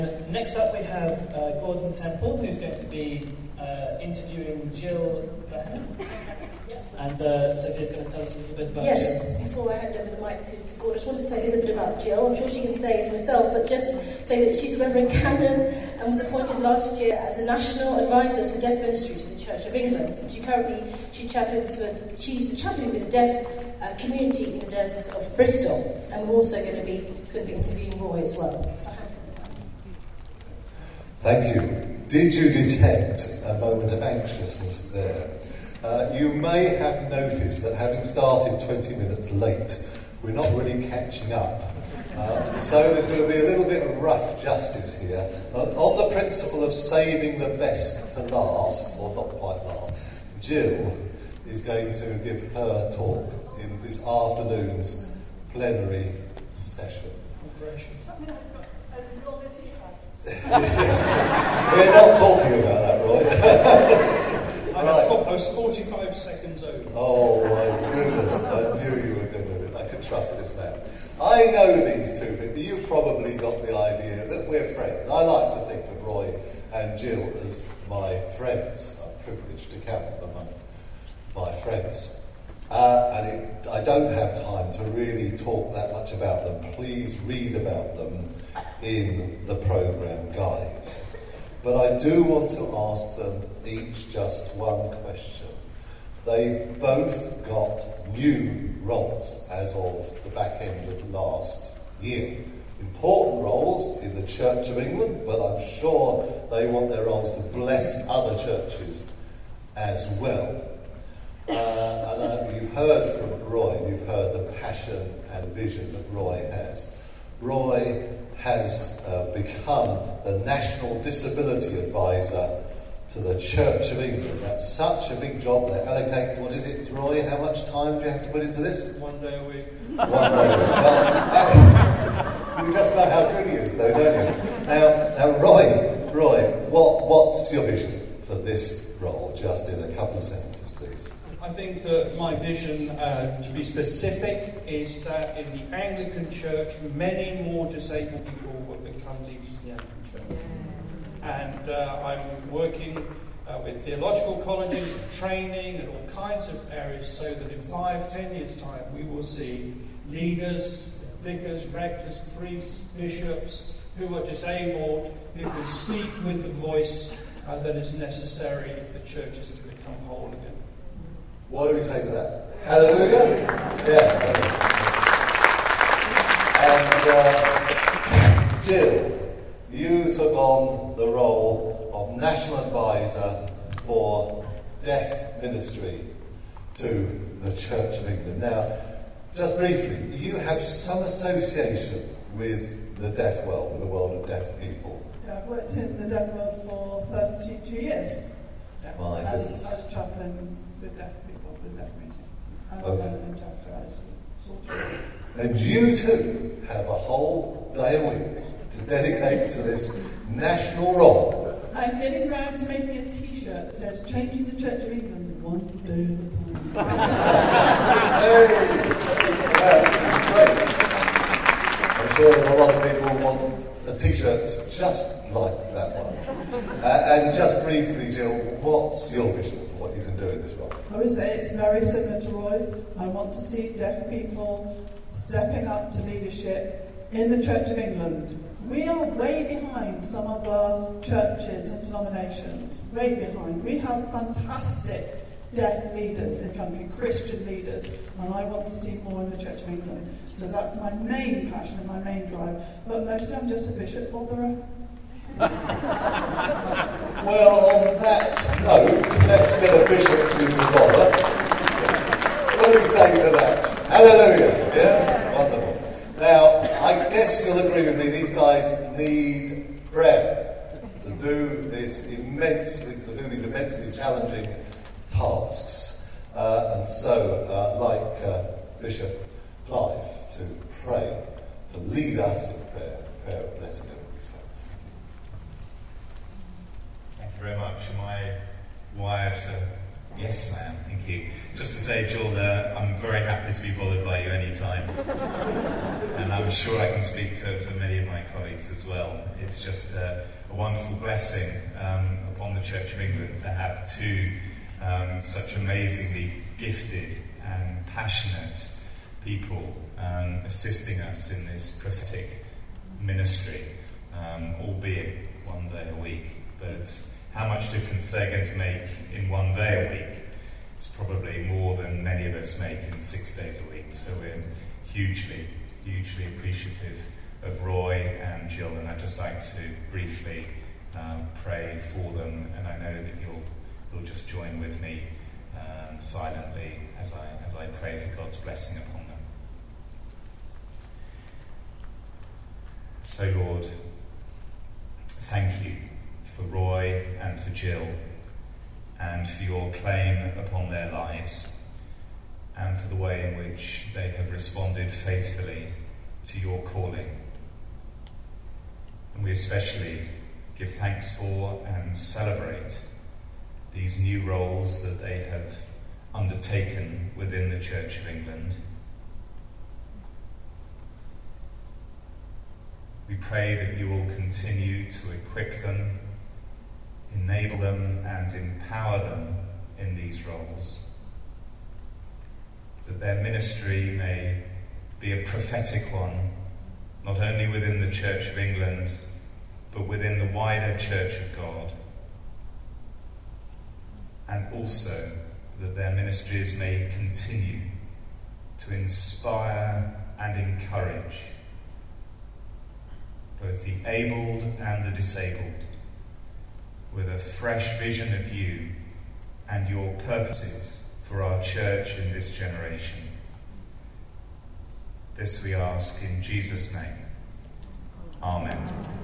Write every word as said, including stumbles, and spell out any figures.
Next up we have uh, Gordon Temple, who's going to be uh, interviewing Jill Behenna. And uh, Sophia's going to tell us a little bit about yes, Jill. Yes, before I hand over the mic to, to Gordon, I just want to say a little bit about Jill. I'm sure she can say it for herself, but just say that she's Reverend Canon and was appointed last year as a National Advisor for Deaf Ministry to the Church of England. And she currently, she chaplains for, she's the chaplain with the deaf uh, community in the Diocese of Bristol. And we're also going to be, it's going to be interviewing Roy as well. So I hand over the mic. Thank you. Did you detect a moment of anxiousness there? Uh, you may have noticed that having started twenty minutes late, we're not really catching up. Uh, and so there's going to be a little bit of rough justice here. Uh, on the principle of saving the best to last, or not quite last, Jill is going to give her talk in this afternoon's plenary session. Something I've got as long as he has. Yes. We're not talking about that, Roy. I, Right. thought I was forty-five seconds over. Oh my goodness, I knew you were going to do it. I could trust this man. I know these two people. You probably got the idea that we're friends. I like to think of Roy and Jill as my friends. I'm privileged to count them among my friends. Uh, and it, I don't have time to really talk that much about them. Please read about them in the programme guide. But I do want to ask them each just one question. They've both got new roles as of the back end of last year. Important roles in the Church of England, but I'm sure they want their roles to bless other churches as well. Uh, and uh, you've heard from Roy, you've heard the passion and vision that Roy has. Roy has uh, become the National Disability Advisor to the Church of England. That's such a big job. They allocate, what is it, Roy? How much time do you have to put into this? One day a week. One day a week. Well, you just know how good he is, though, don't you? Now, now Roy, Roy, what, what's your vision for this role? Just in a couple of sentences, please. I think that my vision, uh, to be specific, is that in the Anglican Church, many more disabled people will become leaders in the Anglican Church. And uh, I'm working uh, with theological colleges and training and all kinds of areas so that in five, ten years' time we will see leaders, vicars, rectors, priests, bishops who are disabled, who can speak with the voice uh, that is necessary if the church is to become whole again. What do we say to that? Hallelujah? Yeah. And uh, Jill, you took on the role of National Advisor for Deaf Ministry to the Church of England. Now, just briefly, you have some association with the deaf world, with the world of deaf people. Yeah, I've worked in the deaf world for thirty-two years. Yeah, My as, goodness. as chaplain with deaf people, with deaf community. And Okay. I'm an interpreter, as sort of. And you too have a whole day a week to dedicate to this national role. I'm getting round to making a T-shirt that says "Changing the Church of England one day at a time." Hey, that's great. I'm sure that a lot of people want a T-shirt just like that one. Uh, and just briefly, Jill, what's your vision for what you can do in this role? I would say it's very similar to Roy's. I want to see deaf people stepping up to leadership in the Church of England. We are way behind some other churches and denominations, way behind. We have fantastic deaf leaders in the country, Christian leaders, and I want to see more in the Church of England. So that's my main passion and my main drive. But mostly I'm just a bishop botherer. Well, on that note, let's get a bishop for you to bother. What do we say to that? Hallelujah! Yeah? Wonderful. Now, I guess you'll agree with me, these guys need prayer to do this immensely, to do these immensely challenging tasks. Uh, and so, uh, like uh, Bishop Clive, to pray, to lead us in prayer, prayer of blessing over these folks. Thank you. Thank you very much. My wives and Yes, I am, thank you. Just to say, Jill, uh, I'm very happy to be bothered by you any time. And I'm sure I can speak for, for many of my colleagues as well. It's just uh, a wonderful blessing um, upon the Church of England to have two um, such amazingly gifted and passionate people um, assisting us in this prophetic ministry, um, albeit one day a week. But how much difference they're going to make in one day a week is probably more than many of us make in six days a week. So we're hugely, hugely appreciative of Roy and Jill, and I'd just like to briefly um, pray for them, and I know that you'll, you'll just join with me um, silently as I, as I pray for God's blessing upon them. So Lord, thank you for Roy and for Jill, and for your claim upon their lives, and for the way in which they have responded faithfully to your calling. And we especially give thanks for and celebrate these new roles that they have undertaken within the Church of England. We pray that you will continue to equip them, enable them and empower them in these roles, that their ministry may be a prophetic one, not only within the Church of England, but within the wider Church of God, and also that their ministries may continue to inspire and encourage both the abled and the disabled, with a fresh vision of you and your purposes for our church in this generation. This we ask in Jesus' name. Amen.